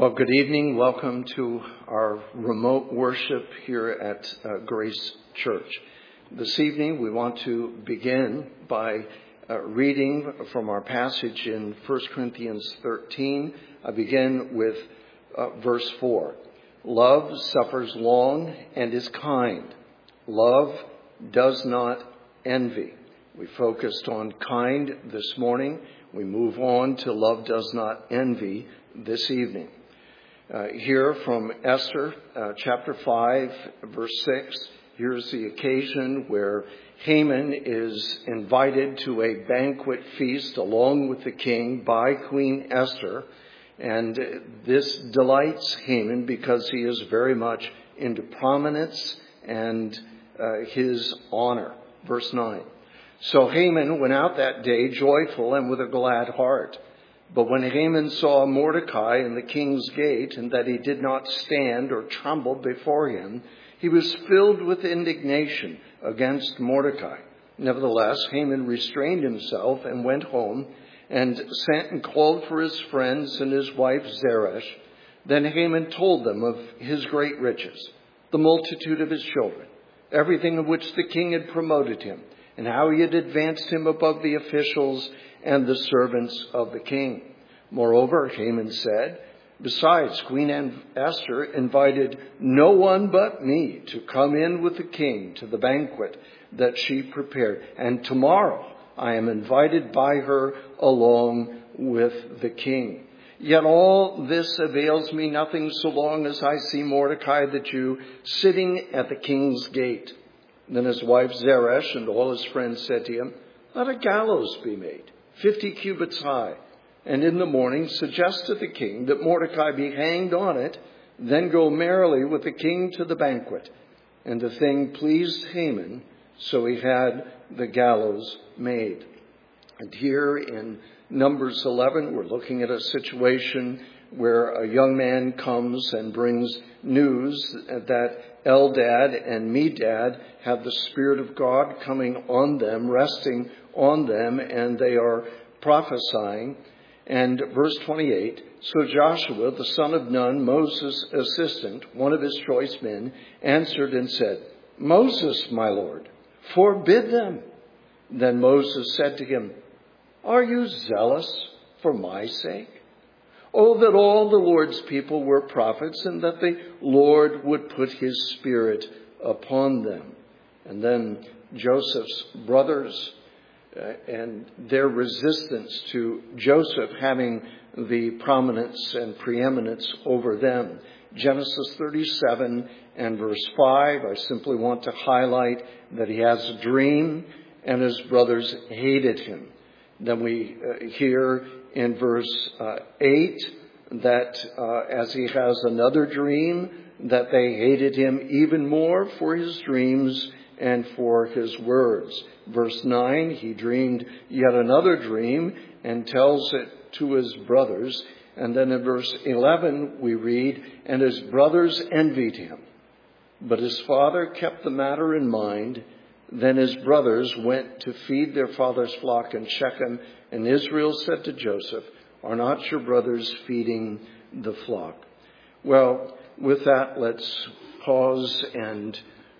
Well, good evening. Welcome to our remote worship here at Grace Church. This evening we want to begin by reading from our passage in 1 Corinthians 13. I begin with verse 4. Love suffers long and is kind. Love does not envy. We focused on kind this morning. We move on to love does not envy this evening. Here from Esther, chapter 5, verse 6, here's the occasion where Haman is invited to a banquet feast along with the king by Queen Esther. And this delights Haman because he is very much into prominence and his honor. Verse 9. So Haman went out that day joyful and with a glad heart. But when Haman saw Mordecai in the king's gate, and that he did not stand or tremble before him, he was filled with indignation against Mordecai. Nevertheless, Haman restrained himself and went home and sent and called for his friends and his wife Zeresh. Then Haman told them of his great riches, the multitude of his children, everything of which the king had promoted him, and how he had advanced him above the officials and the servants of the king. Moreover, Haman said, besides, Queen Esther invited no one but me to come in with the king to the banquet that she prepared. And tomorrow I am invited by her along with the king. Yet all this avails me nothing so long as I see Mordecai the Jew sitting at the king's gate. Then his wife Zeresh and all his friends said to him, let a gallows be made, 50 cubits high, and in the morning suggest to the king that Mordecai be hanged on it, then go merrily with the king to the banquet. And the thing pleased Haman, so he had the gallows made. And here in Numbers 11, we're looking at a situation where a young man comes and brings news that Eldad and Medad have the Spirit of God coming on them, resting on them, and they are prophesying. And verse 28, so Joshua, the son of Nun, Moses' assistant, one of his choice men, answered and said, Moses, my Lord, forbid them. Then Moses said to him, are you zealous for my sake? Oh, that all the Lord's people were prophets, and that the Lord would put his Spirit upon them. And then Joseph's brothers and their resistance to Joseph having the prominence and preeminence over them. Genesis 37 and verse 5, I simply want to highlight that he has a dream and his brothers hated him. Then we hear in verse 8 that as he has another dream, that they hated him even more for his dreams and for his words. Verse 9, he dreamed yet another dream and tells it to his brothers. And then in verse 11 we read, and his brothers envied him, but his father kept the matter in mind. Then his brothers went to feed their father's flock in Shechem, and Israel said to Joseph, are not your brothers feeding the flock? Well, with that, let's pause and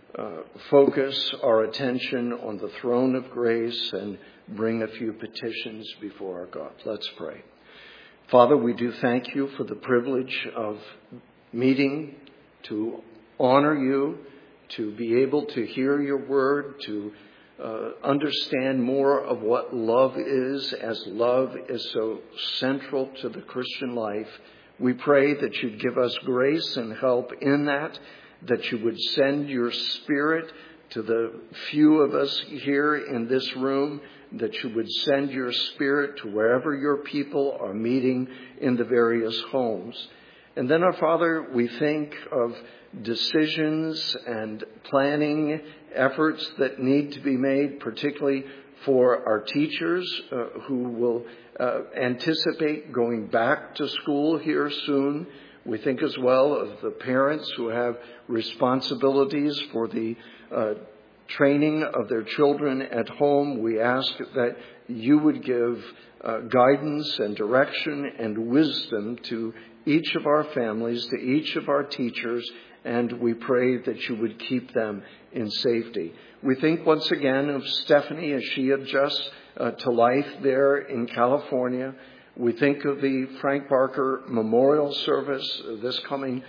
focus our attention on the throne of grace and bring a few petitions before our God. Let's pray. Father, we do thank you for the privilege of meeting to honor you, to be able to hear your word, to understand more of what love is, as love is so central to the Christian life. We pray that you'd give us grace and help in that you would send your Spirit to the few of us here in this room, that you would send your Spirit to wherever your people are meeting in the various homes. And then, our Father, we think of decisions and planning efforts that need to be made, particularly for our teachers who will anticipate going back to school here soon. We think as well of the parents who have responsibilities for the training of their children at home. We ask that you would give guidance and direction and wisdom to each of our families, to each of our teachers, and we pray that you would keep them in safety. We think once again of Stephanie as she adjusts to life there in California. We think of the Frank Barker Memorial Service this coming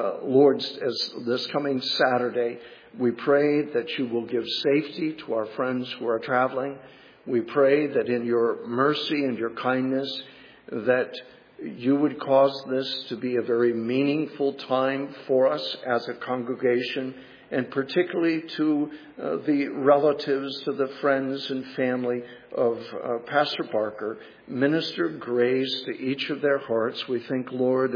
this coming Saturday. We pray that you will give safety to our friends who are traveling. We pray that in your mercy and your kindness that you would cause this to be a very meaningful time for us as a congregation, and particularly to the relatives, to the friends and family of Pastor Barker. Minister grace to each of their hearts. We think, Lord,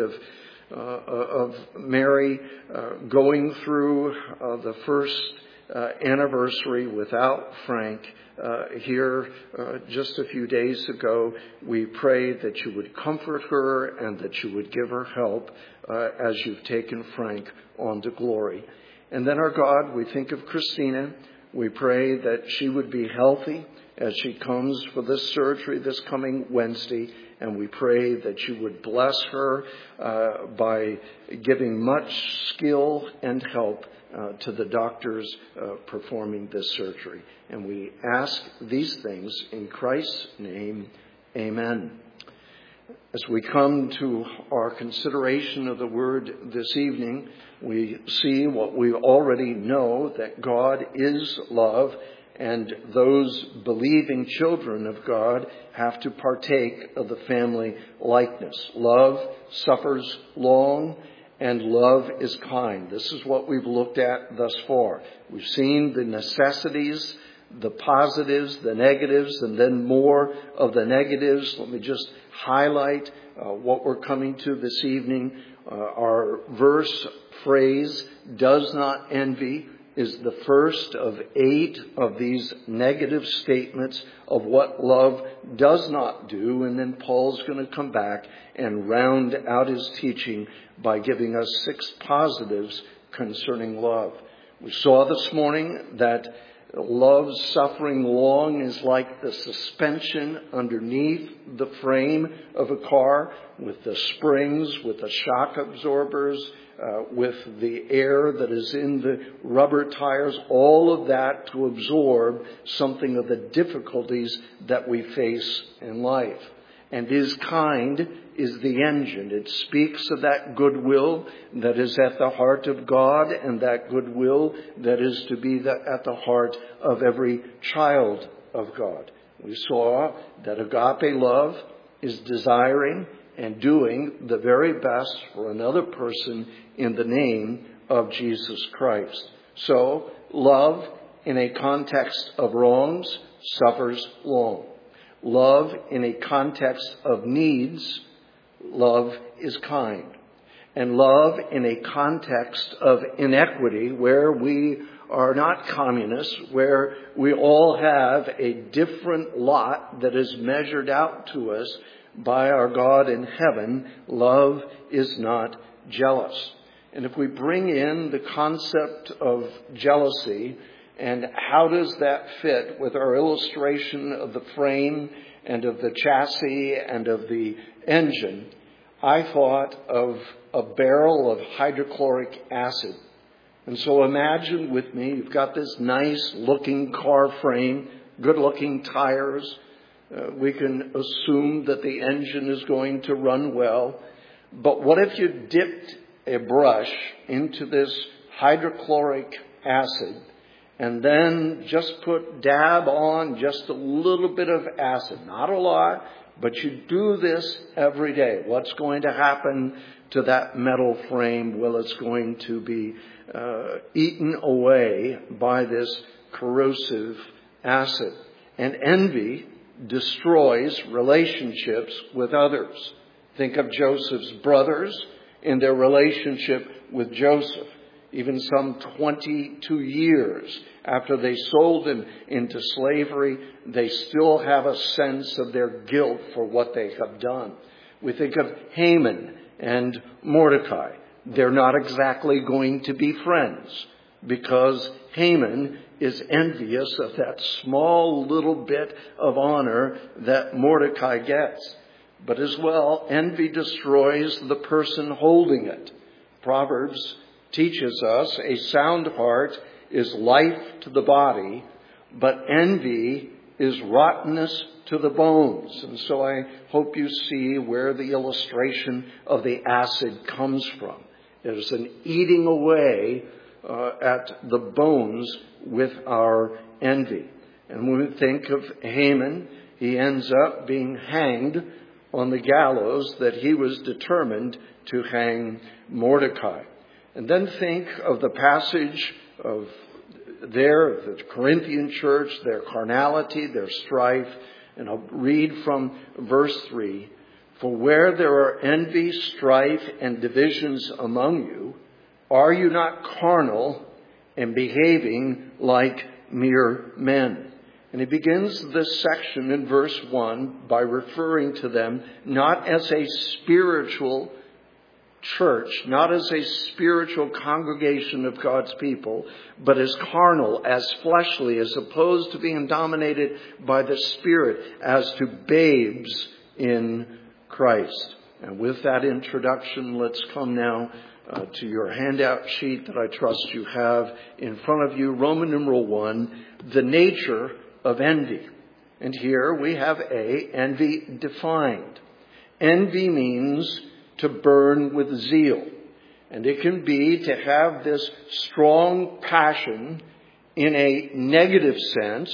of Mary going through the first anniversary without Frank here just a few days ago. We pray that you would comfort her and that you would give her help as you've taken Frank on to glory. And then, our God, we think of Christina. We pray that she would be healthy as she comes for this surgery this coming Wednesday. And we pray that you would bless her by giving much skill and help to the doctors performing this surgery. And we ask these things in Christ's name. Amen. As we come to our consideration of the Word this evening, we see what we already know, that God is love, and those believing children of God have to partake of the family likeness. Love suffers long, and love is kind. This is what we've looked at thus far. We've seen the necessities, the positives, the negatives, and then more of the negatives. Let me just highlight what we're coming to this evening. Our verse phrase, does not envy, is the first of 8 of these negative statements of what love does not do. And then Paul's going to come back and round out his teaching by giving us 6 positives concerning love. We saw this morning that love suffering long is like the suspension underneath the frame of a car, with the springs, with the shock absorbers, with the air that is in the rubber tires, all of that to absorb something of the difficulties that we face in life. And is kind is the engine. It speaks of that goodwill that is at the heart of God, and that goodwill that is to be at the heart of every child of God. We saw that agape love is desiring and doing the very best for another person in the name of Jesus Christ. So, love in a context of wrongs suffers long. Love in a context of needs, love is kind. And love in a context of inequity, where we are not communists, where we all have a different lot that is measured out to us by our God in heaven, love is not jealous. And if we bring in the concept of jealousy, and how does that fit with our illustration of the frame and of the chassis and of the engine, I thought of a barrel of hydrochloric acid. And so imagine with me, you've got this nice looking car frame, good looking tires. We can assume that the engine is going to run well. But what if you dipped a brush into this hydrochloric acid and then just dab on just a little bit of acid? Not a lot, but you do this every day. What's going to happen to that metal frame? Well, it's going to be eaten away by this corrosive acid. And envy destroys relationships with others. Think of Joseph's brothers in their relationship with Joseph. Even some 22 years after they sold him into slavery, they still have a sense of their guilt for what they have done. We think of Haman and Mordecai. They're not exactly going to be friends, because Haman is envious of that small little bit of honor that Mordecai gets. But as well, envy destroys the person holding it. Proverbs teaches us a sound heart is life to the body, but envy is rottenness to the bones. And so I hope you see where the illustration of the acid comes from. It is an eating away at the bones with our envy. And when we think of Haman, he ends up being hanged on the gallows that he was determined to hang Mordecai. And then think of the passage of the Corinthian church, their carnality, their strife. And I'll read from verse 3. For where there are envy, strife, and divisions among you, are you not carnal and behaving like mere men? And he begins this section in verse 1 by referring to them not as a spiritual church, not as a spiritual congregation of God's people, but as carnal, as fleshly, as opposed to being dominated by the Spirit, as to babes in Christ. And with that introduction, let's come now to your handout sheet that I trust you have in front of you. Roman numeral 1, the nature of envy. And here we have envy defined. Envy means to burn with zeal. And it can be to have this strong passion in a negative sense,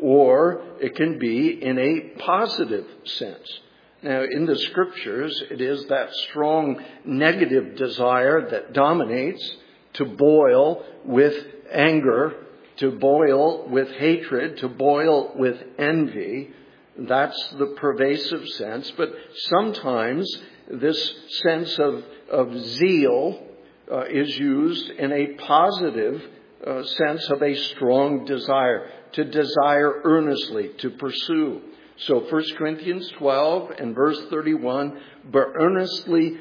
or it can be in a positive sense. Now, in the scriptures, it is that strong negative desire that dominates, to boil with anger, to boil with hatred, to boil with envy. That's the pervasive sense. But sometimes this sense of zeal is used in a positive sense of a strong desire, to desire earnestly, to pursue. So 1 Corinthians 12 and verse 31, but earnestly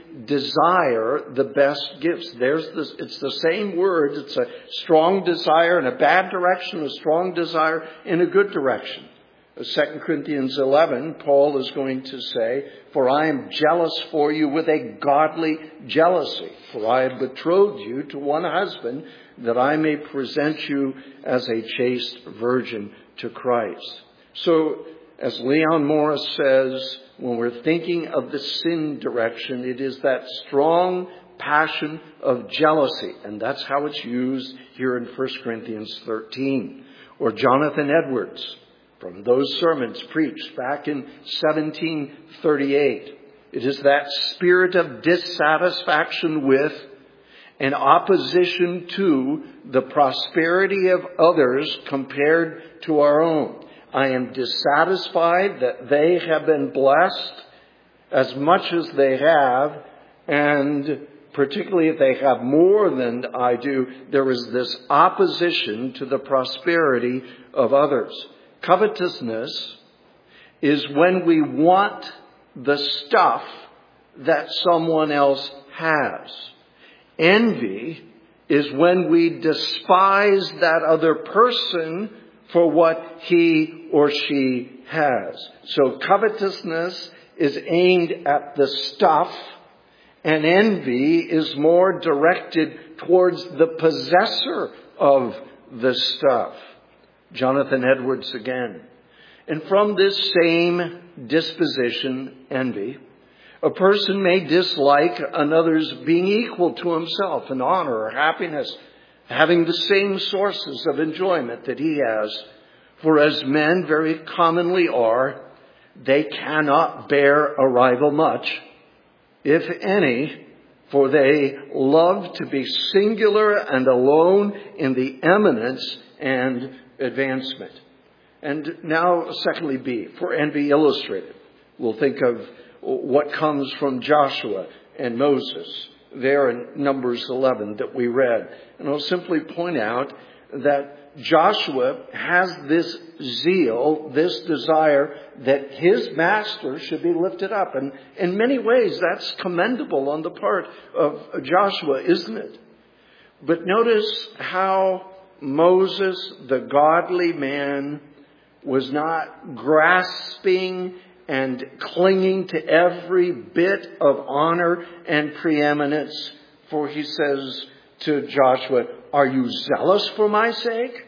desire the best gifts. It's the same word. It's a strong desire in a bad direction, a strong desire in a good direction. 2 Corinthians 11, Paul is going to say, for I am jealous for you with a godly jealousy. For I have betrothed you to one husband, that I may present you as a chaste virgin to Christ. So, as Leon Morris says, when we're thinking of the sin direction, it is that strong passion of jealousy. And that's how it's used here in 1 Corinthians 13. Or Jonathan Edwards, from those sermons preached back in 1738. It is that spirit of dissatisfaction with and opposition to the prosperity of others compared to our own. I am dissatisfied that they have been blessed as much as they have, and particularly if they have more than I do, there is this opposition to the prosperity of others. Covetousness is when we want the stuff that someone else has. Envy is when we despise that other person for what he or she has. So covetousness is aimed at the stuff, and envy is more directed towards the possessor of the stuff. Jonathan Edwards again. And from this same disposition, envy, a person may dislike another's being equal to himself in honor or happiness, having the same sources of enjoyment that he has. For as men very commonly are, they cannot bear a rival much, if any, for they love to be singular and alone in the eminence and advancement. And now, secondly, B, for envy illustrated. We'll think of what comes from Joshua and Moses there in Numbers 11 that we read. And I'll simply point out that Joshua has this zeal, this desire that his master should be lifted up. And in many ways, that's commendable on the part of Joshua, isn't it? But notice how Moses, the godly man, was not grasping and clinging to every bit of honor and preeminence. For he says to Joshua, "Are you zealous for my sake?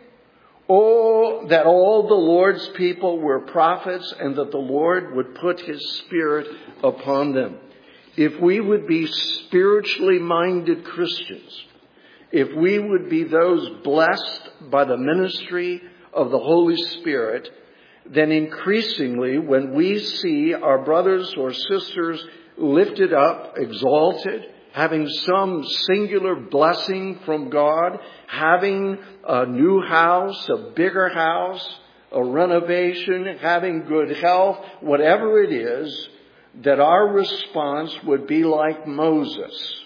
Oh, that all the Lord's people were prophets and that the Lord would put his Spirit upon them." If we would be spiritually minded Christians, if we would be those blessed by the ministry of the Holy Spirit, then increasingly when we see our brothers or sisters lifted up, exalted, having some singular blessing from God, having a new house, a bigger house, a renovation, having good health, whatever it is, that our response would be like Moses.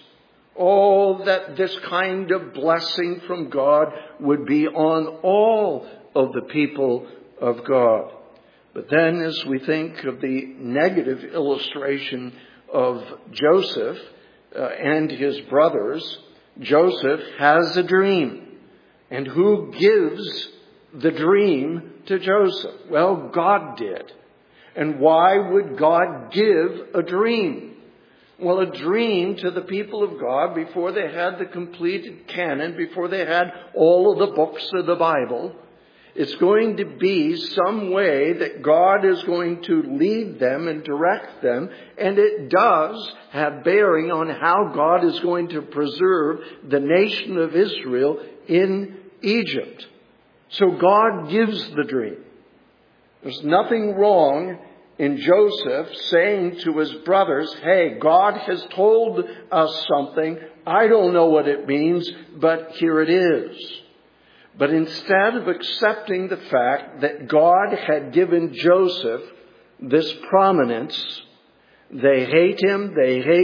Oh, that this kind of blessing from God would be on all of the people of God. But then as we think of the negative illustration of Joseph and his brothers, Joseph has a dream. And who gives the dream to Joseph? Well, God did. And why would God give a dream? Well, a dream to the people of God before they had the completed canon, before they had all of the books of the Bible, it's going to be some way that God is going to lead them and direct them. And it does have bearing on how God is going to preserve the nation of Israel in Egypt. So God gives the dream. There's nothing wrong in Joseph saying to his brothers, "Hey, God has told us something. I don't know what it means, but here it is." But instead of accepting the fact that God had given Joseph this prominence, they hate him,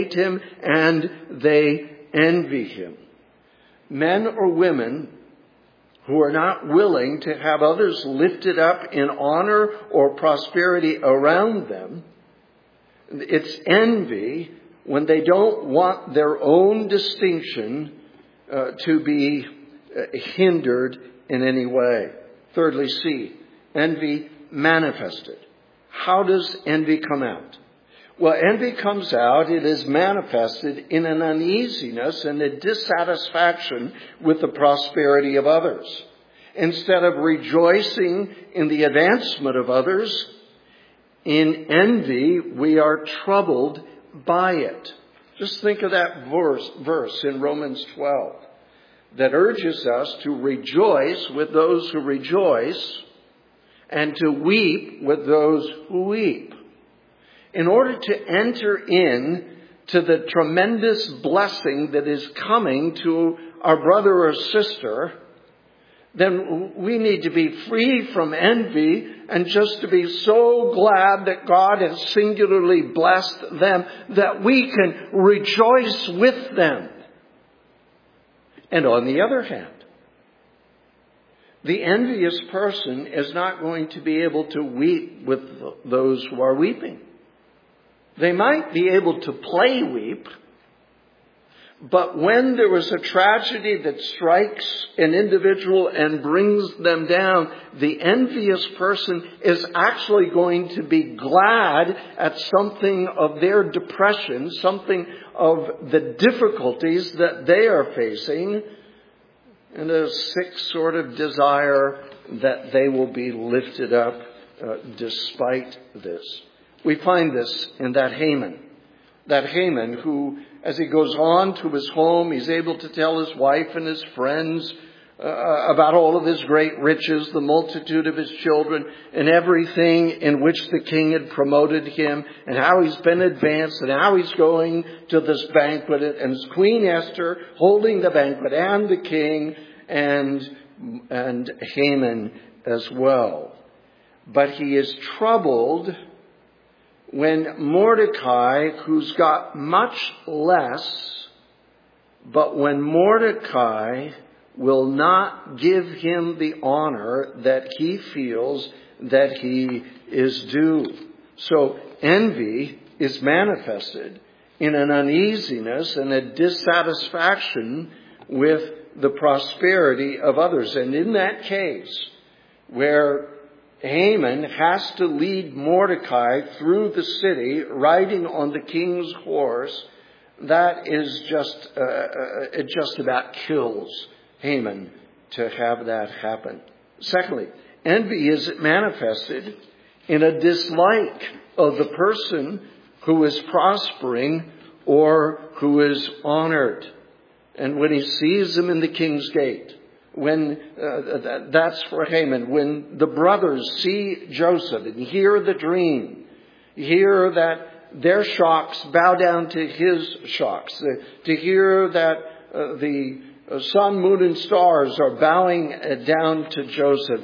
and they envy him. Men or women who are not willing to have others lifted up in honor or prosperity around them, it's envy when they don't want their own distinction to be hindered in any way. Thirdly, C, envy manifested. How does envy come out? Well, envy comes out, it is manifested in an uneasiness and a dissatisfaction with the prosperity of others. Instead of rejoicing in the advancement of others, in envy we are troubled by it. Just think of that verse in Romans 12 that urges us to rejoice with those who rejoice and to weep with those who weep. In order to enter in to the tremendous blessing that is coming to our brother or sister, then we need to be free from envy and just to be so glad that God has singularly blessed them that we can rejoice with them. And on the other hand, the envious person is not going to be able to weep with those who are weeping. They might be able to play weep, but when there is a tragedy that strikes an individual and brings them down, the envious person is actually going to be glad at something of their depression, something of the difficulties that they are facing, and a sick sort of desire that they will be lifted up despite this. We find this in that Haman who, as he goes on to his home, he's able to tell his wife and his friends about all of his great riches, the multitude of his children, and everything in which the king had promoted him, and how he's been advanced, and how he's going to this banquet, and it's Queen Esther holding the banquet, and the king, and Haman as well. But he is troubled when Mordecai, who's got much less, but when Mordecai will not give him the honor that he feels that he is due. So envy is manifested in an uneasiness and a dissatisfaction with the prosperity of others. And in that case, where Haman has to lead Mordecai through the city, riding on the king's horse, that is it just about kills Haman to have that happen. Secondly, envy is manifested in a dislike of the person who is prospering or who is honored. And when he sees him in the king's gate, that's for Haman. When the brothers see Joseph and hear the dream, hear that their shocks bow down to his shocks, to hear that the sun, moon, and stars are bowing down to Joseph,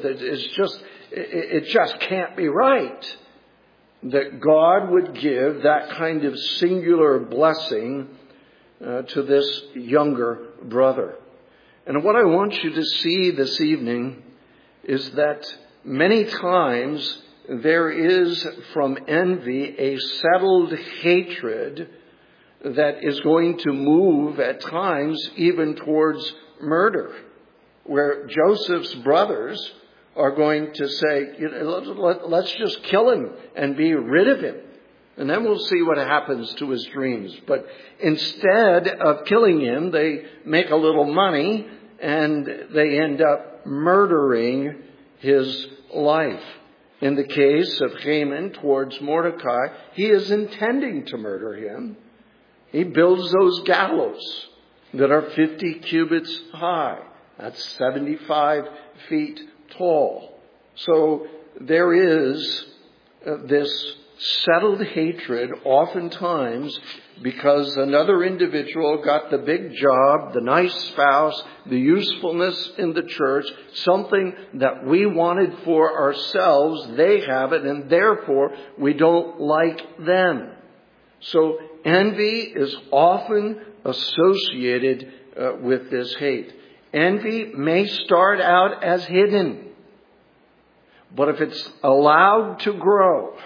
it just can't be right that God would give that kind of singular blessing to this younger brother. And what I want you to see this evening is that many times there is from envy a settled hatred that is going to move at times even towards murder, where Joseph's brothers are going to say, let's just kill him and be rid of him. And then we'll see what happens to his dreams. But instead of killing him, they make a little money and they end up murdering his life. In the case of Haman towards Mordecai, he is intending to murder him. He builds those gallows that are 50 cubits high. That's 75 feet tall. So there is this settled hatred oftentimes because another individual got the big job, the nice spouse, the usefulness in the church, something that we wanted for ourselves. They have it, and therefore we don't like them. So envy is often associated with this hate. Envy may start out as hidden, but if it's allowed to grow,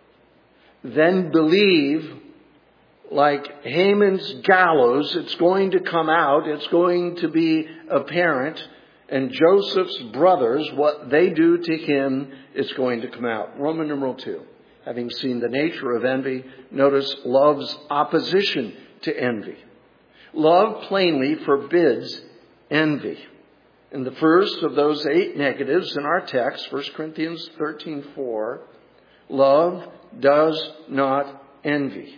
then believe, like Haman's gallows, it's going to come out, it's going to be apparent, and Joseph's brothers, what they do to him, is going to come out. Roman numeral 2. Having seen the nature of envy, notice love's opposition to envy. Love plainly forbids envy. In the first of those 8 negatives in our text, 1 Corinthians 13:4, love does not envy.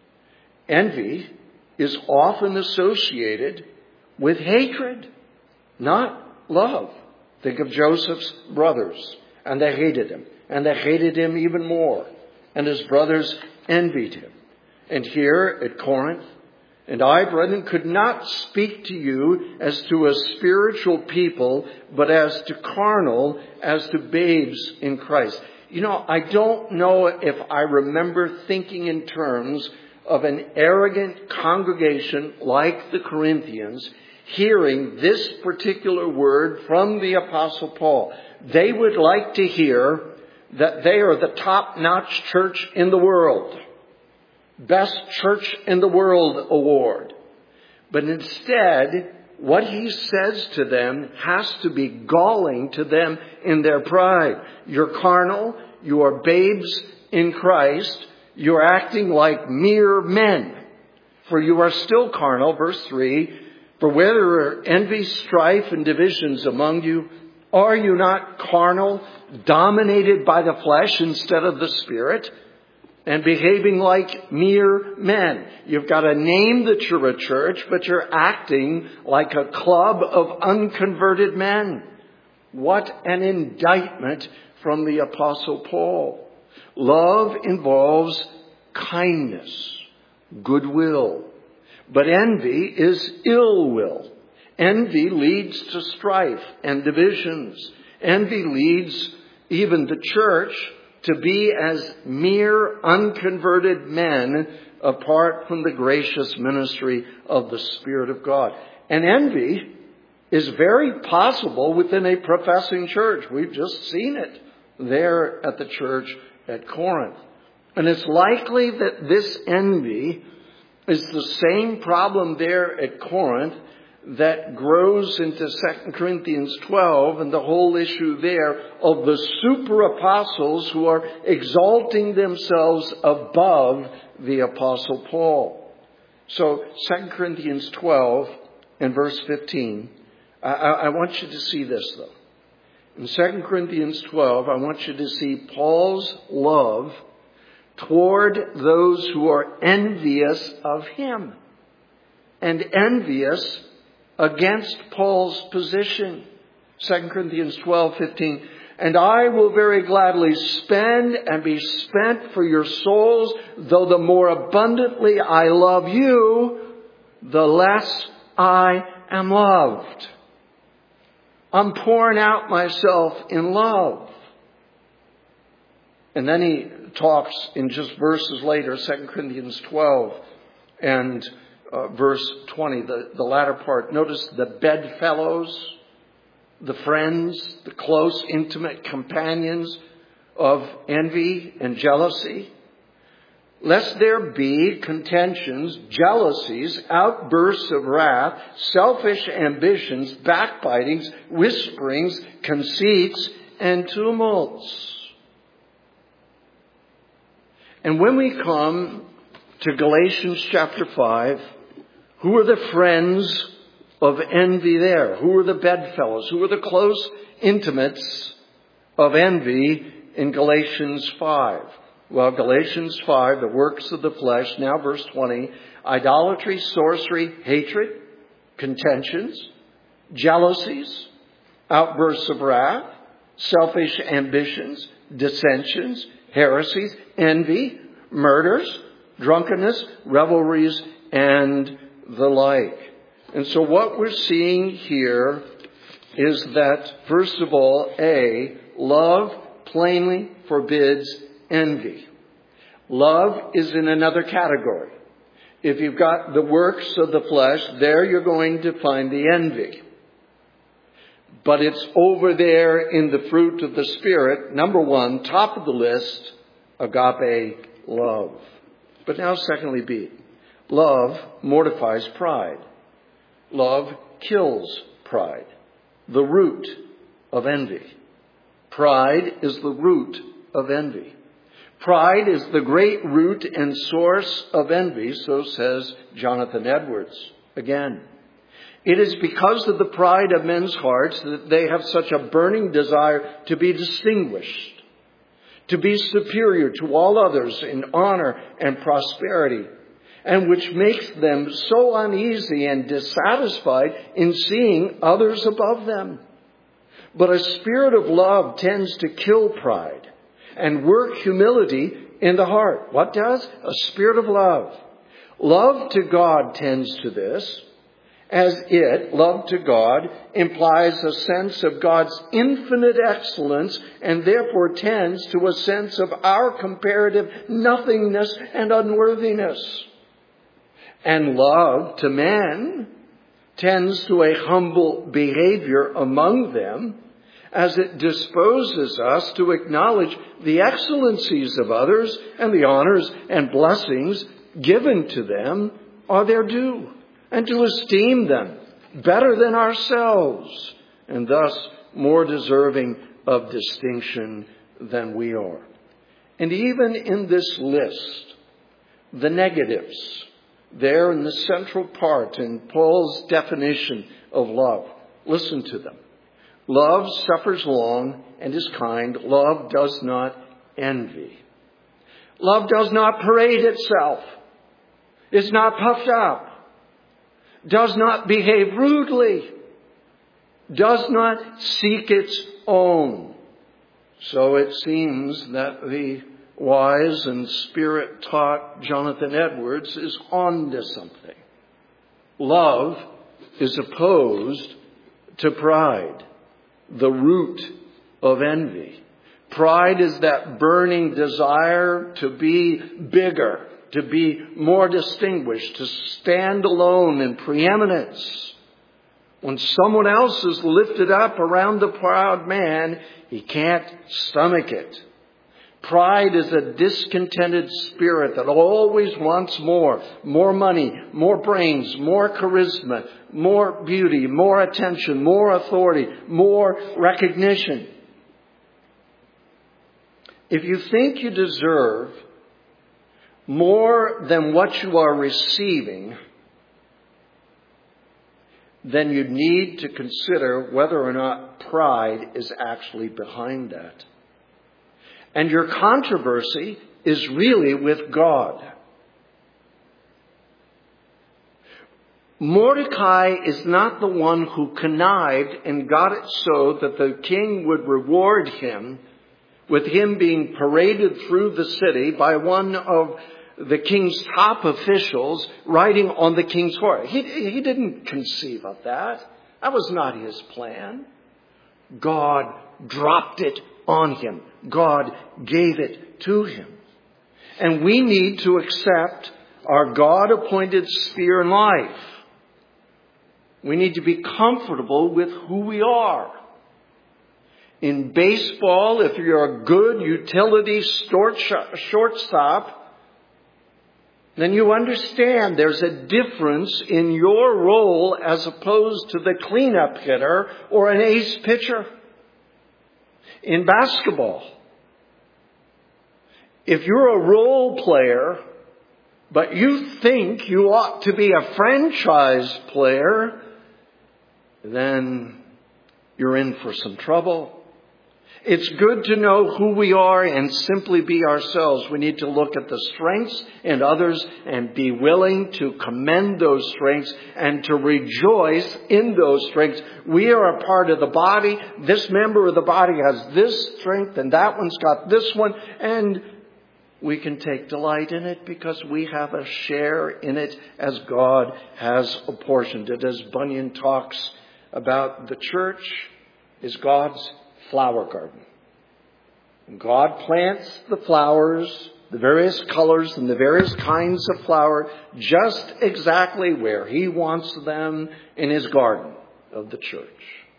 Envy is often associated with hatred, not love. Think of Joseph's brothers, and they hated him, and they hated him even more, and his brothers envied him. And here at Corinth, and I, brethren, could not speak to you as to a spiritual people, but as to carnal, as to babes in Christ. I don't know if I remember thinking in terms of an arrogant congregation like the Corinthians hearing this particular word from the Apostle Paul. They would like to hear that they are the top-notch church in the world. Best church in the world award. But instead, what he says to them has to be galling to them in their pride. You're carnal. You are babes in Christ. You're acting like mere men. For you are still carnal. Verse 3. For where there are envy, strife, and divisions among you, are you not carnal, dominated by the flesh instead of the Spirit, and behaving like mere men? You've got a name that you're a church, but you're acting like a club of unconverted men. What an indictment from the Apostle Paul. Love involves kindness, goodwill, but envy is ill will. Envy leads to strife and divisions. Envy leads even the church to be as mere unconverted men apart from the gracious ministry of the Spirit of God. And envy is very possible within a professing church. We've just seen it there at the church at Corinth. And it's likely that this envy is the same problem there at Corinth that grows into 2 Corinthians 12 and the whole issue there of the super apostles who are exalting themselves above the Apostle Paul. So 2 Corinthians 12 and verse 15, I want you to see this though. In 2 Corinthians 12, I want you to see Paul's love toward those who are envious of him and envious against Paul's position. 2 Corinthians 12:15. And I will very gladly spend and be spent for your souls, though the more abundantly I love you, the less I am loved. I'm pouring out myself in love. And then he talks in just verses later, 2 Corinthians 12 and verse 20, the latter part. Notice the bedfellows, the friends, the close, intimate companions of envy and jealousy. Lest there be contentions, jealousies, outbursts of wrath, selfish ambitions, backbitings, whisperings, conceits, and tumults. And when we come to Galatians chapter 5, who are the friends of envy there? Who are the bedfellows? Who are the close intimates of envy in Galatians 5? Well, Galatians 5, the works of the flesh, now verse 20, idolatry, sorcery, hatred, contentions, jealousies, outbursts of wrath, selfish ambitions, dissensions, heresies, envy, murders, drunkenness, revelries, and the like. And so what we're seeing here is that, first of all, love plainly forbids envy. Love is in another category. If you've got the works of the flesh, there you're going to find the envy. But it's over there in the fruit of the Spirit. Number one, top of the list, agape love. But now secondly, B. Love mortifies pride. Love kills pride. The root of envy. Pride is the root of envy. Pride is the great root and source of envy, so says Jonathan Edwards. Again, it is because of the pride of men's hearts that they have such a burning desire to be distinguished, to be superior to all others in honor and prosperity, and which makes them so uneasy and dissatisfied in seeing others above them. But a spirit of love tends to kill pride and work humility in the heart. What does? A spirit of love. Love to God tends to this, as love to God, implies a sense of God's infinite excellence and therefore tends to a sense of our comparative nothingness and unworthiness. And love to men tends to a humble behavior among them, as it disposes us to acknowledge the excellencies of others and the honors and blessings given to them are their due, and to esteem them better than ourselves, and thus more deserving of distinction than we are. And even in this list, the negatives, there in the central part in Paul's definition of love, listen to them. Love suffers long and is kind. Love does not envy. Love does not parade itself. Is not puffed up. Does not behave rudely. Does not seek its own. So it seems that the wise and Spirit-taught Jonathan Edwards is on to something. Love is opposed to pride, the root of envy. Pride is that burning desire to be bigger, to be more distinguished, to stand alone in preeminence. When someone else is lifted up around the proud man, he can't stomach it. Pride is a discontented spirit that always wants more. More money, more brains, more charisma, more beauty, more attention, more authority, more recognition. If you think you deserve more than what you are receiving, then you need to consider whether or not pride is actually behind that. And your controversy is really with God. Mordecai is not the one who connived and got it so that the king would reward him with him being paraded through the city by one of the king's top officials riding on the king's horse. He didn't conceive of that. That was not his plan. God dropped it on him. God gave it to him. And we need to accept our God-appointed sphere in life. We need to be comfortable with who we are. In baseball, if you're a good utility shortstop, then you understand there's a difference in your role as opposed to the cleanup hitter or an ace pitcher. In basketball, if you're a role player, but you think you ought to be a franchise player, then you're in for some trouble. It's good to know who we are and simply be ourselves. We need to look at the strengths in others and be willing to commend those strengths and to rejoice in those strengths. We are a part of the body. This member of the body has this strength and that one's got this one. And we can take delight in it because we have a share in it as God has apportioned it. As Bunyan talks about, the church is God's flower garden. And God plants the flowers, the various colors and the various kinds of flower, just exactly where He wants them in His garden of the church.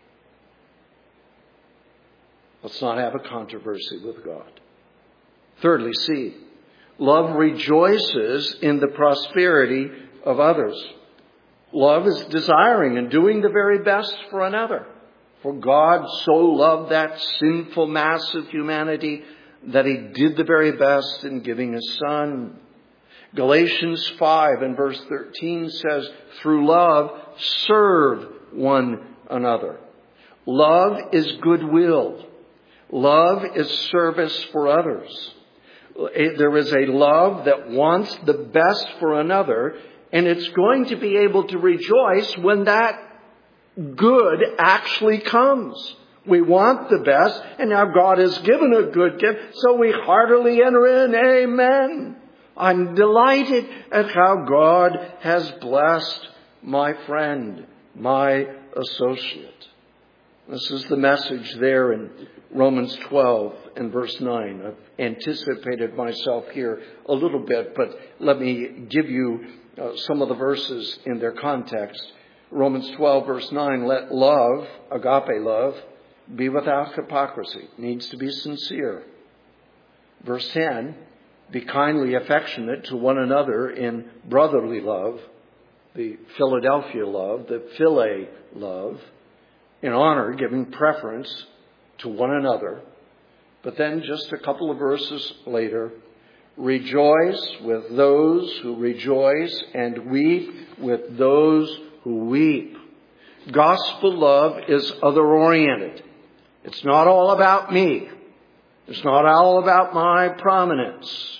Let's not have a controversy with God. Thirdly, C, love rejoices in the prosperity of others. Love is desiring and doing the very best for another. For God so loved that sinful mass of humanity that He did the very best in giving His Son. Galatians 5 and verse 13 says, through love, serve one another. Love is goodwill. Love is service for others. There is a love that wants the best for another, and it's going to be able to rejoice when that good actually comes. We want the best, and now God has given a good gift, so we heartily enter in. Amen. I'm delighted at how God has blessed my friend, my associate. This is the message there in Romans 12 and verse 9. I've anticipated myself here a little bit, but let me give you some of the verses in their context. Romans 12 verse 9, let love, agape love, be without hypocrisy. It needs to be sincere. Verse 10, be kindly affectionate to one another in brotherly love, the Philadelphia love, the Philae love, in honor, giving preference to one another. But then just a couple of verses later, rejoice with those who rejoice and weep with those who weep. Gospel love is other-oriented. It's not all about me. It's not all about my prominence.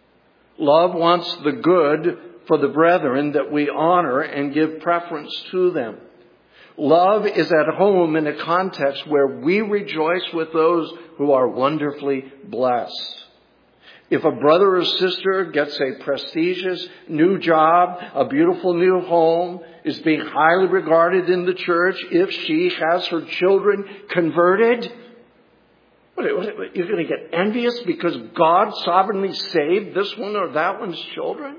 Love wants the good for the brethren that we honor and give preference to them. Love is at home in a context where we rejoice with those who are wonderfully blessed. If a brother or sister gets a prestigious new job, a beautiful new home, is being highly regarded in the church, if she has her children converted, you're going to get envious because God sovereignly saved this one or that one's children?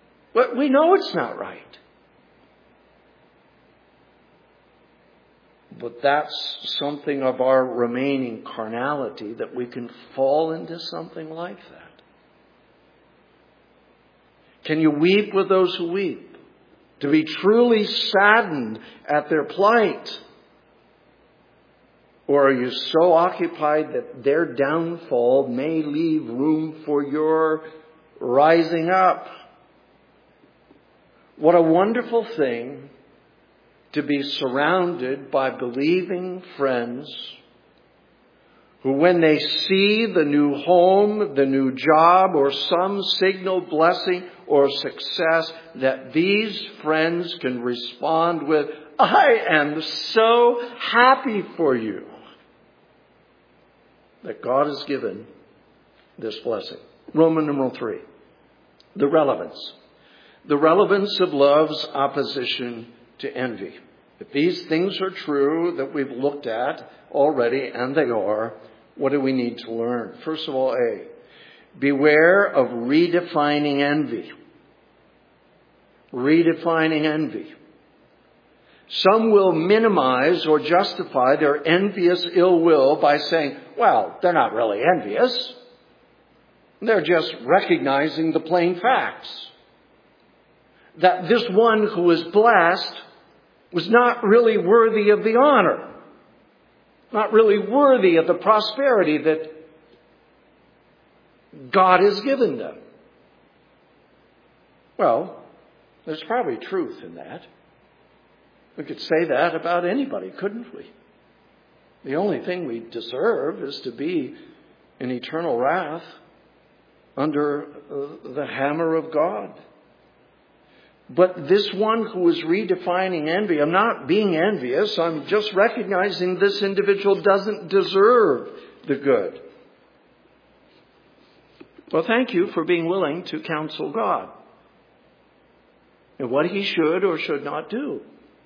We know it's not right. But that's something of our remaining carnality, that we can fall into something like that. Can you weep with those who weep? To be truly saddened at their plight? Or are you so occupied that their downfall may leave room for your rising up? What a wonderful thing to be surrounded by believing friends who, when they see the new home, the new job, or some signal blessing or success, that these friends can respond with, "I am so happy for you that God has given this blessing." Roman numeral 3, the relevance. The relevance of love's opposition to envy. If these things are true that we've looked at already, and they are, what do we need to learn? First of all, beware of redefining envy. Redefining envy. Some will minimize or justify their envious ill will by saying, well, they're not really envious. They're just recognizing the plain facts. That this one who was blessed was not really worthy of the honor. Not really worthy of the prosperity that God has given them. Well, there's probably truth in that. We could say that about anybody, couldn't we? The only thing we deserve is to be in eternal wrath under the hammer of God. But this one who is redefining envy, I'm not being envious, I'm just recognizing this individual doesn't deserve the good. Well, thank you for being willing to counsel God and what he should or should not do.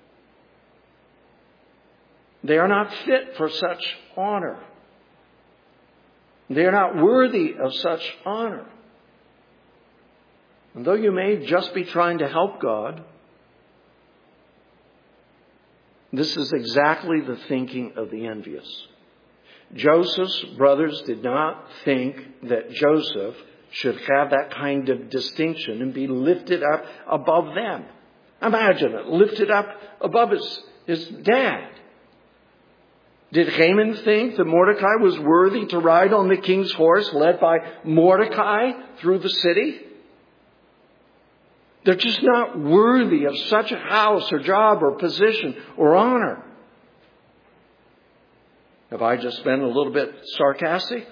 They are not fit for such honor. They are not worthy of such honor. And though you may just be trying to help God, this is exactly the thinking of the envious. Joseph's brothers did not think that Joseph should have that kind of distinction and be lifted up above them. Imagine it, lifted up above his dad. Did Haman think that Mordecai was worthy to ride on the king's horse led by Mordecai through the city? They're just not worthy of such a house or job or position or honor. Have I just been a little bit sarcastic?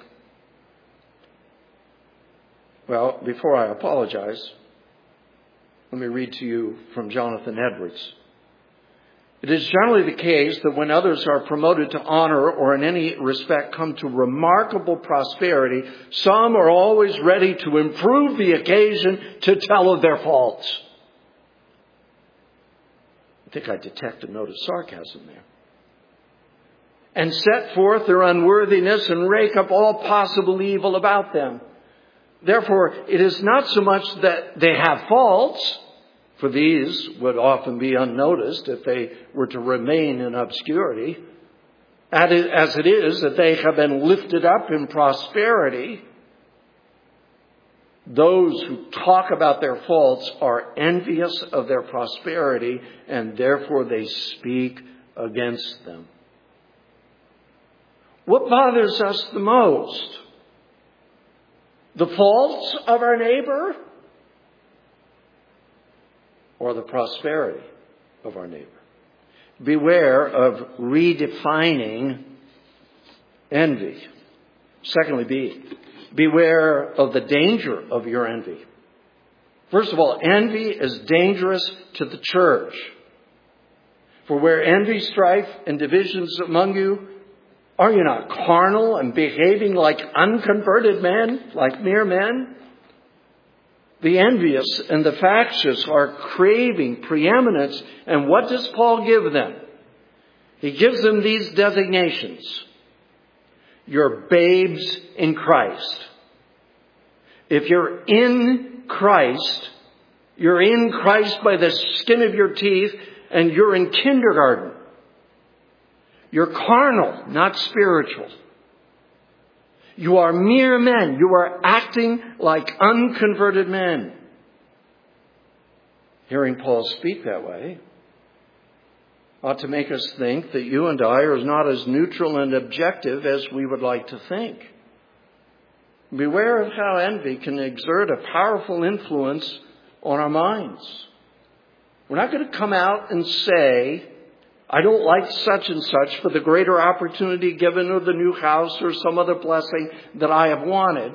Well, before I apologize, let me read to you from Jonathan Edwards. It is generally the case that when others are promoted to honor or in any respect come to remarkable prosperity, some are always ready to improve the occasion to tell of their faults. I think I detect a note of sarcasm there. And set forth their unworthiness and rake up all possible evil about them. Therefore, it is not so much that they have faults, for these would often be unnoticed if they were to remain in obscurity, as it is that they have been lifted up in prosperity. Those who talk about their faults are envious of their prosperity, and therefore they speak against them. What bothers us the most? The faults of our neighbor? Or the prosperity of our neighbor? Beware of redefining envy. Secondly, beware of the danger of your envy. First of all, envy is dangerous to the church. For where envy, strife, and divisions among you, are you not carnal and behaving like unconverted men, like mere men? The envious and the factious are craving preeminence. And what does Paul give them? He gives them these designations. You're babes in Christ. If you're in Christ, you're in Christ by the skin of your teeth, and you're in kindergarten. You're carnal, not spiritual. You are mere men. You are acting like unconverted men. Hearing Paul speak that way ought to make us think that you and I are not as neutral and objective as we would like to think. Beware of how envy can exert a powerful influence on our minds. We're not going to come out and say, I don't like such and such for the greater opportunity given or the new house or some other blessing that I have wanted.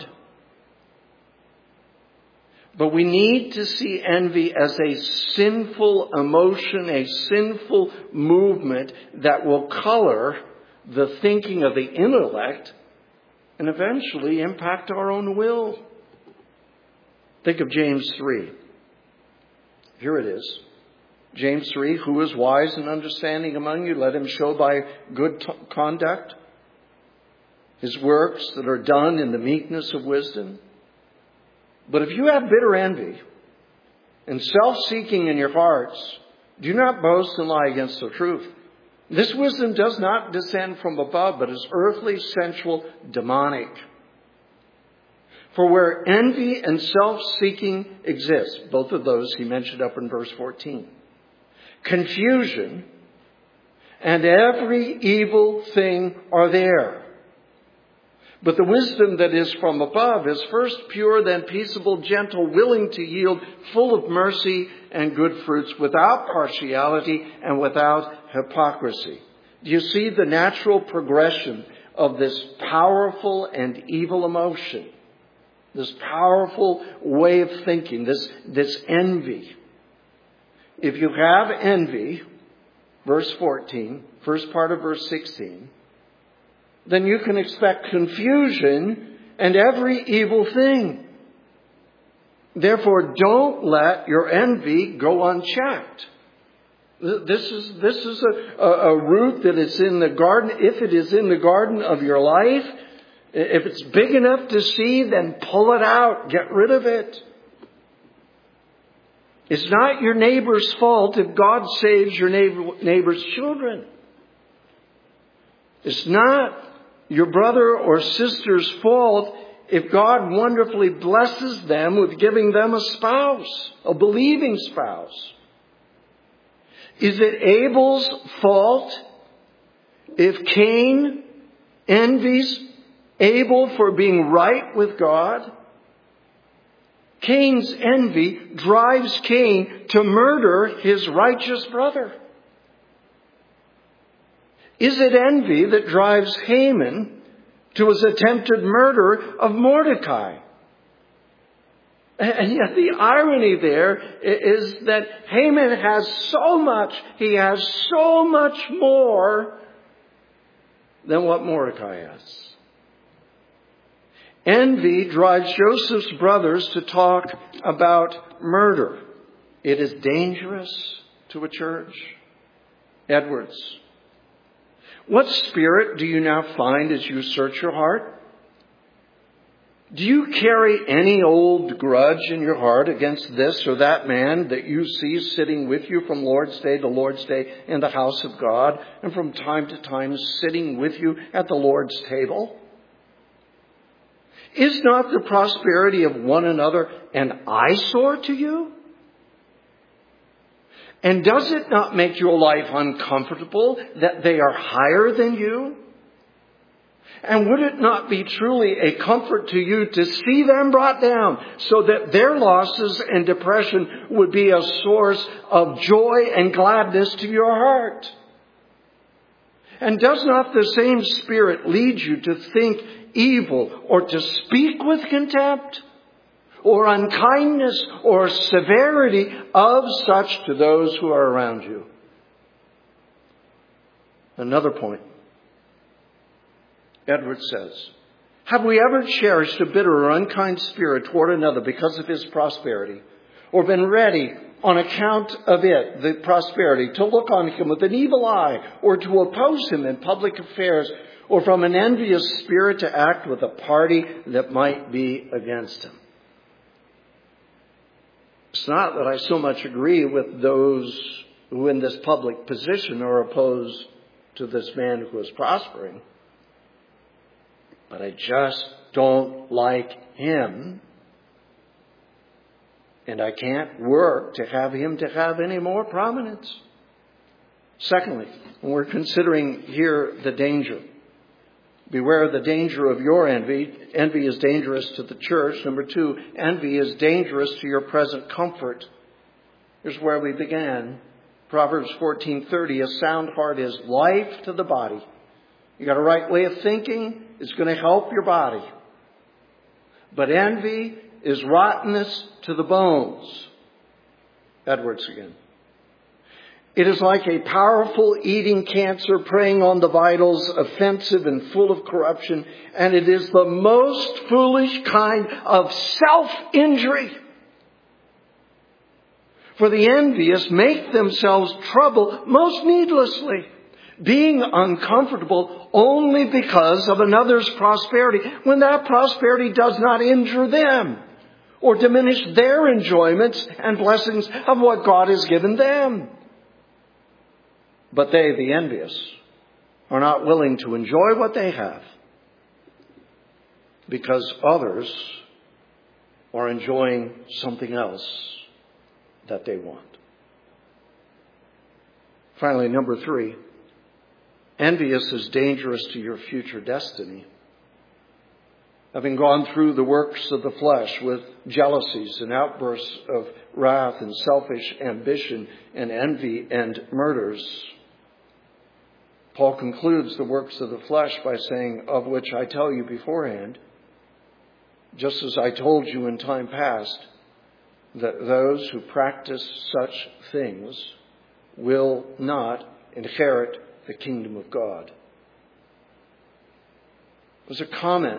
But we need to see envy as a sinful emotion, a sinful movement that will color the thinking of the intellect and eventually impact our own will. Think of James 3. Here it is. James 3, who is wise and understanding among you? Let him show by good conduct his works that are done in the meekness of wisdom. But if you have bitter envy and self-seeking in your hearts, do not boast and lie against the truth. This wisdom does not descend from above, but is earthly, sensual, demonic. For where envy and self-seeking exist, both of those he mentioned up in verse 14, confusion and every evil thing are there. But the wisdom that is from above is first pure, then peaceable, gentle, willing to yield, full of mercy and good fruits, without partiality and without hypocrisy. Do you see the natural progression of this powerful and evil emotion? This powerful way of thinking, this envy. If you have envy, verse 14, first part of verse 16, then you can expect confusion and every evil thing. Therefore, don't let your envy go unchecked. This is a root that is in the garden. If it is in the garden of your life, if it's big enough to see, then pull it out. Get rid of it. It's not your neighbor's fault if God saves your neighbor's children. It's not your brother or sister's fault if God wonderfully blesses them with giving them a spouse, a believing spouse. Is it Abel's fault if Cain envies Abel for being right with God? Cain's envy drives Cain to murder his righteous brother. Is it envy that drives Haman to his attempted murder of Mordecai? And yet the irony there is that Haman has so much, he has so much more than what Mordecai has. Envy drives Joseph's brothers to talk about murder. It is dangerous to a church. Edwards. What spirit do you now find as you search your heart? Do you carry any old grudge in your heart against this or that man that you see sitting with you from Lord's Day to Lord's Day in the house of God, and from time to time sitting with you at the Lord's table? Is not the prosperity of one another an eyesore to you? And does it not make your life uncomfortable that they are higher than you? And would it not be truly a comfort to you to see them brought down so that their losses and depression would be a source of joy and gladness to your heart? And does not the same Spirit lead you to think evil or to speak with contempt or unkindness or severity of such to those who are around you? Another point. Edward says, have we ever cherished a bitter or unkind spirit toward another because of his prosperity, or been ready on account of it, the prosperity, to look on him with an evil eye, or to oppose him in public affairs, or from an envious spirit to act with a party that might be against him? It's not that I so much agree with those who in this public position are opposed to this man who is prospering, but I just don't like him, and I can't work to have him to have any more prominence. Secondly, when we're considering here the danger, beware of the danger of your envy. Envy is dangerous to the church. Number two, envy is dangerous to your present comfort. Here's where we began. Proverbs 14:30, a sound heart is life to the body. You got a right way of thinking, it's going to help your body. But envy is rottenness to the bones. Edwards again. It is like a powerful eating cancer preying on the vitals, offensive and full of corruption, and it is the most foolish kind of self-injury. For the envious make themselves trouble most needlessly, being uncomfortable only because of another's prosperity, when that prosperity does not injure them or diminish their enjoyments and blessings of what God has given them. But they, the envious, are not willing to enjoy what they have because others are enjoying something else that they want. Finally, number three, envious is dangerous to your future destiny. Having gone through the works of the flesh with jealousies and outbursts of wrath and selfish ambition and envy and murders, Paul concludes the works of the flesh by saying, of which I tell you beforehand, just as I told you in time past, that those who practice such things will not inherit the kingdom of God. There's a comment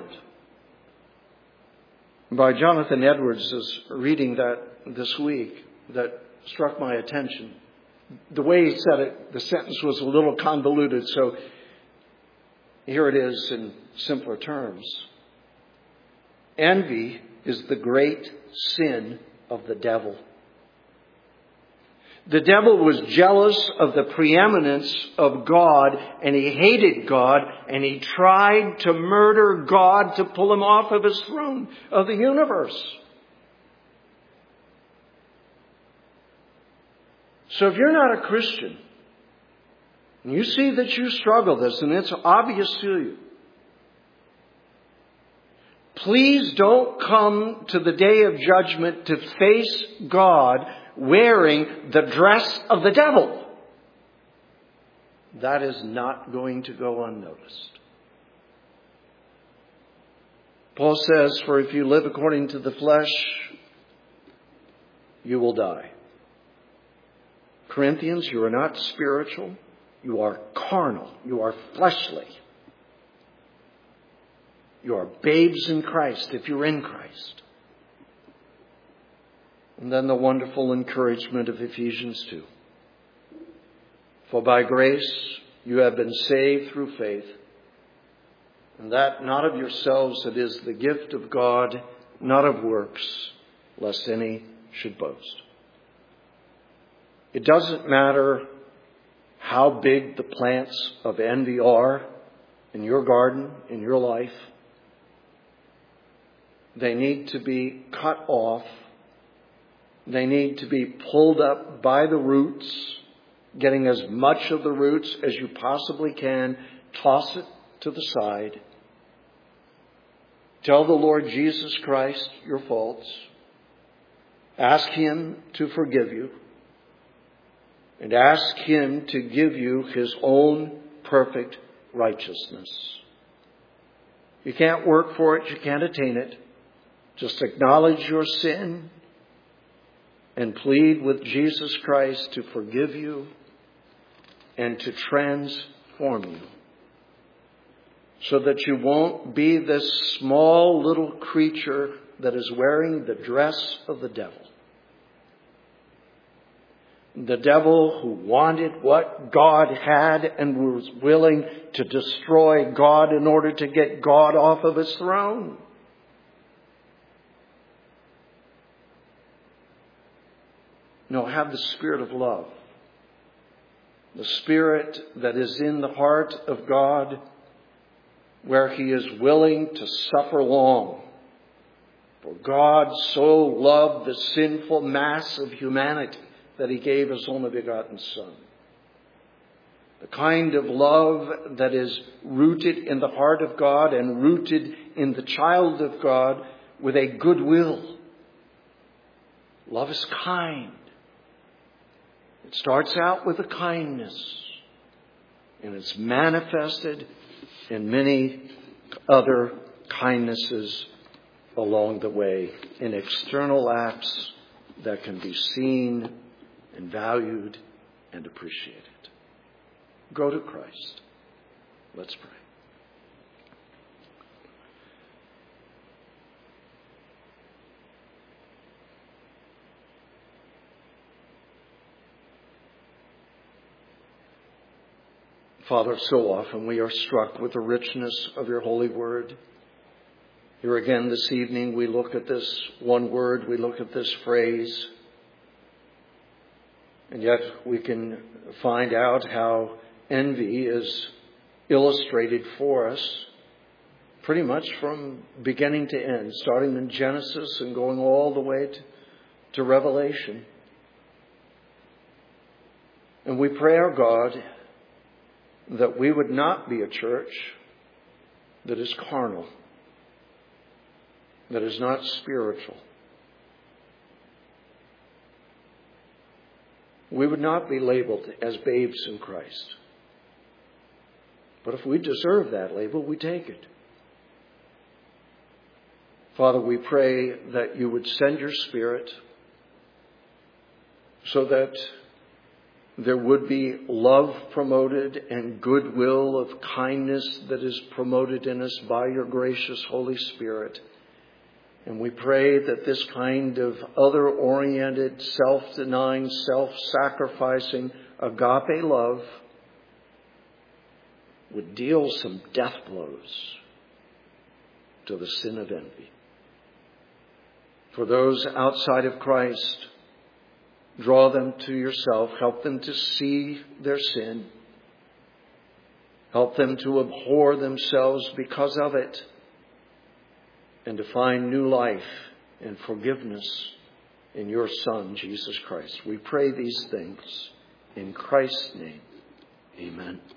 by Jonathan Edwards, is reading that this week, that struck my attention. The way he said it, the sentence was a little convoluted, so here it is in simpler terms. Envy is the great sin of the devil. The devil was jealous of the preeminence of God, and he hated God, and he tried to murder God to pull him off of his throne of the universe. So if you're not a Christian, and you see that you struggle this, and it's obvious to you, please don't come to the day of judgment to face God wearing the dress of the devil. That is not going to go unnoticed. Paul says, for if you live according to the flesh, you will die. Corinthians, you are not spiritual. You are carnal. You are fleshly. You are babes in Christ if you're in Christ. And then the wonderful encouragement of Ephesians 2. For by grace you have been saved through faith, and that not of yourselves, it is the gift of God, not of works, lest any should boast. It doesn't matter how big the plants of envy are in your garden, in your life. They need to be cut off. They need to be pulled up by the roots, getting as much of the roots as you possibly can. Toss it to the side. Tell the Lord Jesus Christ your faults. Ask Him to forgive you. And ask Him to give you His own perfect righteousness. You can't work for it. You can't attain it. Just acknowledge your sin and plead with Jesus Christ to forgive you and to transform you, so that you won't be this small little creature that is wearing the dress of the devil. The devil who wanted what God had and was willing to destroy God in order to get God off of His throne. No, have the spirit of love. the Spirit that is in the heart of God, where He is willing to suffer long. For God so loved the sinful mass of humanity that He gave His only begotten Son. The kind of love that is rooted in the heart of God and rooted in the child of God with a good will. Love is kind. It starts out with a kindness, and it's manifested in many other kindnesses along the way, in external acts that can be seen and valued and appreciated. Go to Christ. Let's pray. Father, so often we are struck with the richness of your holy word. Here again this evening we look at this one word, we look at this phrase, and yet we can find out how envy is illustrated for us pretty much from beginning to end, starting in Genesis and going all the way to Revelation. And we pray, our God, that we would not be a church that is carnal, that is not spiritual. We would not be labeled as babes in Christ. But if we deserve that label, we take it. Father, we pray that you would send your Spirit so that there would be love promoted and goodwill of kindness that is promoted in us by your gracious Holy Spirit. And we pray that this kind of other-oriented, self-denying, self-sacrificing agape love would deal some death blows to the sin of envy. For those outside of Christ, draw them to yourself. Help them to see their sin. Help them to abhor themselves because of it, and to find new life and forgiveness in your Son, Jesus Christ. We pray these things in Christ's name. Amen.